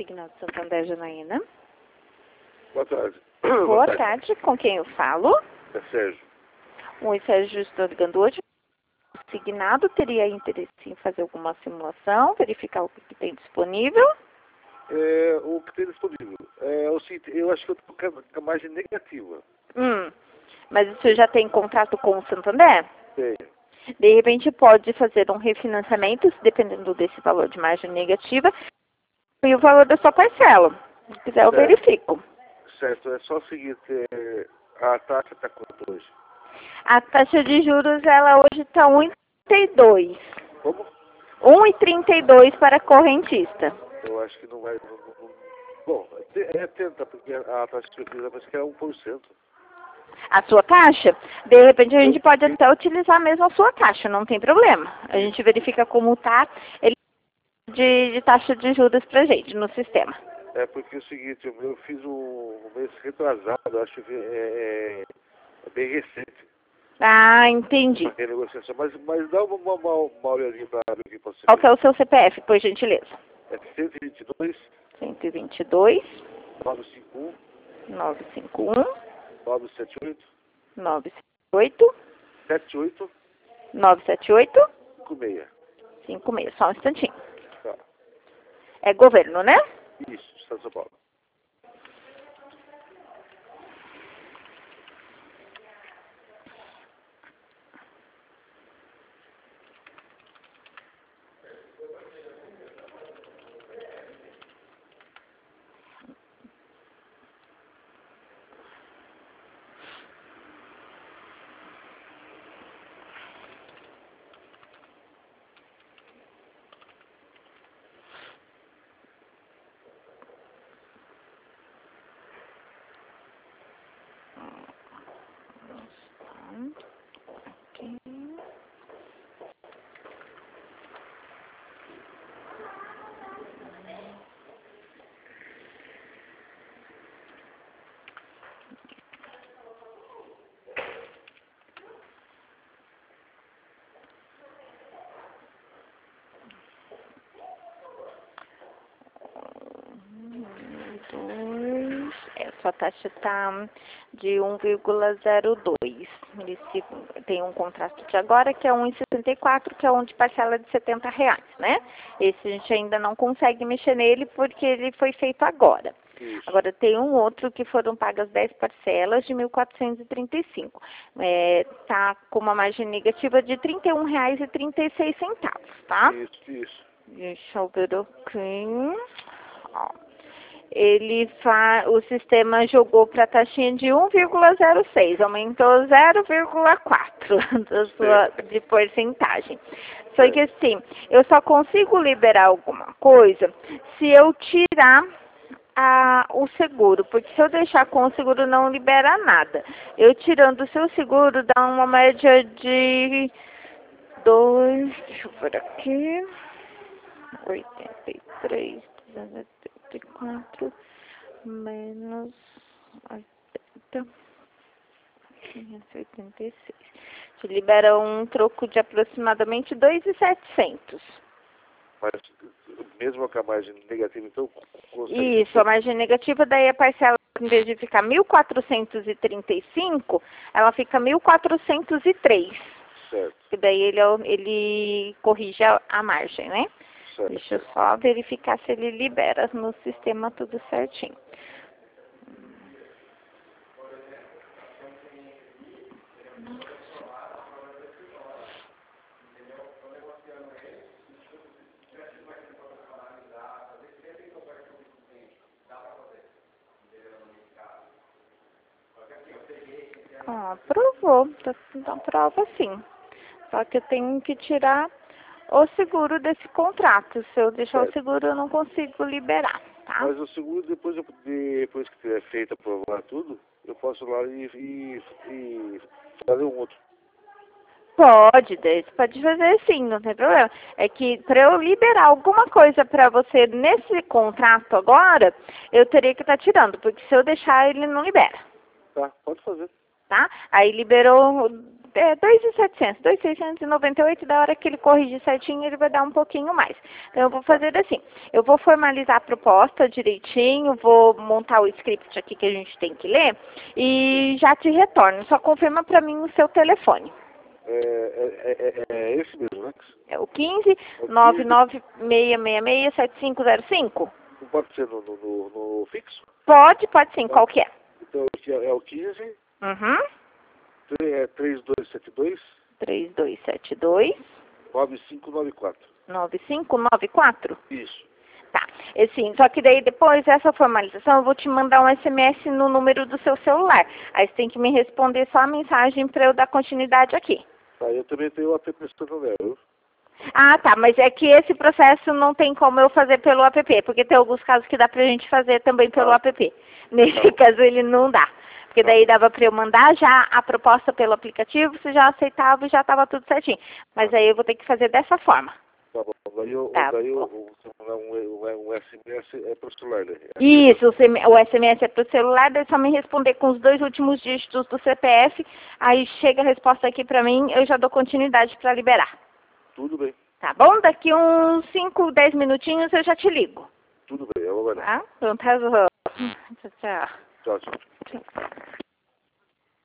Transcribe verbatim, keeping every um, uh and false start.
Consignado Santander, Janaína. Boa tarde. Boa, Boa tarde. tarde, com quem eu falo? É Sérgio. Oi, Sérgio, estou ligando hoje. Consignado, teria interesse em fazer alguma simulação, verificar o que tem disponível? É, o que tem disponível. É o seguinte, eu acho que eu estou com a margem negativa. Hum, mas você já tem contrato com o Santander? Tenho. De repente pode fazer um refinanciamento, dependendo desse valor de margem negativa, e o valor da sua parcela. Se quiser, eu Certo. verifico. Certo, é só o seguinte, é, a taxa está quanto hoje? A taxa de juros, ela hoje está um vírgula trinta e dois. Como? um vírgula trinta e dois para correntista. Eu acho que não vai... Não, não, bom, é tenta, porque a taxa de juros parece que é um por cento. A sua taxa, de repente a gente Eu, pode até utilizar mesmo a sua taxa, não tem problema. A gente verifica como está ele de, de taxa de juros para gente no sistema. É porque é o seguinte, eu, eu fiz um, um mês retrasado, acho que é, é, é bem recente. Ah, entendi. A renegociação, mas, mas dá uma, uma, uma, uma olhadinha para ver o que pode ser. Qual que é o seu C P F, por gentileza? É cento e vinte e dois, cento e vinte e dois, novecentos e cinquenta e um, novecentos e cinquenta e um, novecentos e setenta e oito, novecentos e setenta e oito, setenta e oito, novecentos e setenta e oito, cinquenta e seis. cinquenta e seis. Só um instantinho. Tá. É governo, né? Isso, Estado de São Paulo. Dois. É, sua taxa está de um vírgula zero dois. Esse, tem um contrato de agora que é um vírgula sessenta e quatro, que é um de parcela de setenta reais, né? Esse a gente ainda não consegue mexer nele porque ele foi feito agora. Isso. Agora tem um outro que foram pagas dez parcelas de mil quatrocentos e trinta e cinco. É, tá com uma margem negativa de trinta e um reais e trinta e seis centavos, tá? Isso, isso. Deixa eu ver aqui. Ó. Ele fa... O sistema jogou para a taxinha de um vírgula zero seis, aumentou zero vírgula quatro da sua de porcentagem. Só que assim, eu só consigo liberar alguma coisa se eu tirar a, o seguro, porque se eu deixar com o seguro não libera nada. Eu tirando o seu seguro dá uma média de dois, deixa eu ver aqui, oitenta e três, duzentos e quatro menos oitenta, quinhentos e oitenta e seis. Te libera um troco de aproximadamente dois mil e setecentos. Mas mesmo com a margem negativa, então... Consegue... Isso, a margem negativa, daí a parcela, em vez de ficar mil quatrocentos e trinta e cinco, ela fica mil quatrocentos e três. Certo. E daí ele, ele corrige a, a margem, né? Certo. Deixa eu só verificar se ele libera no sistema tudo certinho. Ó, aprovou, tá, tá prova sim. Só que eu tenho que tirar o seguro desse contrato. Se eu deixar Certo. o seguro, eu não consigo liberar, tá? Mas o seguro, depois, eu, depois que tiver feito, aprovar tudo, eu posso ir lá e, e, e fazer um outro. Pode, daí você pode fazer sim, não tem problema. É que para eu liberar alguma coisa para você nesse contrato agora, eu teria que estar tá tirando, porque se eu deixar, ele não libera. Tá, pode fazer. Tá? Aí liberou é dois mil e setecentos, dois mil seiscentos e noventa e oito, da hora que ele corrigir certinho, ele vai dar um pouquinho mais. Então, eu vou fazer assim, eu vou formalizar a proposta direitinho, vou montar o script aqui que a gente tem que ler, e já te retorno. Só confirma para mim o seu telefone. É, é, é, é esse mesmo, né? É o quinze, nove nove seis seis seis, sete cinco zero cinco? Não pode ser no, no, no, no fixo? Pode, pode sim, qual que é? Então, é o quinze, Uhum. é três dois sete dois, três dois sete dois, nove cinco nove quatro. nove cinco nove quatro? Isso. Tá, assim, só que daí depois dessa formalização eu vou te mandar um S M S no número do seu celular. Aí você tem que me responder só a mensagem para eu dar continuidade aqui. Tá, eu também tenho o app Santander, viu? Ah, tá, mas é que esse processo não tem como eu fazer pelo app, porque tem alguns casos que dá pra gente fazer também pelo Ah. app. Nesse Tá. caso ele não dá. Porque daí dava pra eu mandar já a proposta pelo aplicativo, você já aceitava e já tava tudo certinho. Mas aí eu vou ter que fazer dessa forma. Tá bom. Daí, eu, Tá daí bom. o, o, um, um S M S é para o celular, né? Isso, o C M o S M S é pro celular, daí é só me responder com os dois últimos dígitos do C P F, aí chega a resposta aqui pra mim, eu já dou continuidade pra liberar. Tudo bem. Tá bom? Daqui uns cinco, dez minutinhos eu já te ligo. Tudo bem, eu vou guardar. Tá? Pronto, resolveu. Tchau, tchau. Tchau, tchau. Tchau.